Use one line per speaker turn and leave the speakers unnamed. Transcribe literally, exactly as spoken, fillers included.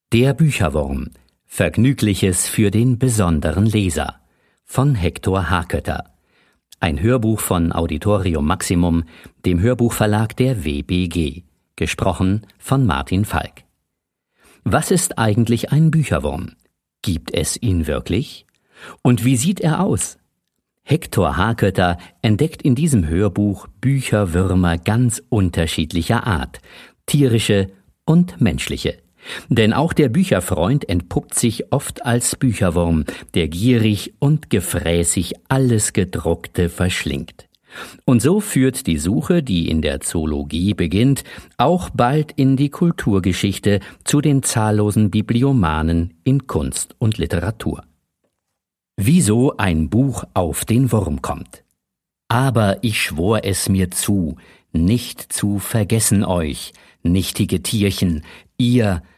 Der Bücherwurm. Vergnügliches für den besonderen Leser von Hektor Hakötter. Ein Hörbuch von Auditorium Maximum, dem Hörbuchverlag der W B G. Gesprochen von Martin Falk. Was ist eigentlich ein Bücherwurm? Gibt es ihn wirklich? Und wie sieht er aus? Hektor Hakötter entdeckt in diesem Hörbuch Bücherwürmer ganz unterschiedlicher Art, tierische und menschliche. Denn auch der Bücherfreund entpuppt sich oft als Bücherwurm, der gierig und gefräßig alles Gedruckte verschlingt. Und so führt die Suche, die in der Zoologie beginnt, auch bald in die Kulturgeschichte zu den zahllosen Bibliomanen in Kunst und Literatur. Wieso ein Buch auf den Wurm kommt. Aber ich schwor es mir zu, nicht zu vergessen euch, nichtige Tierchen, ihr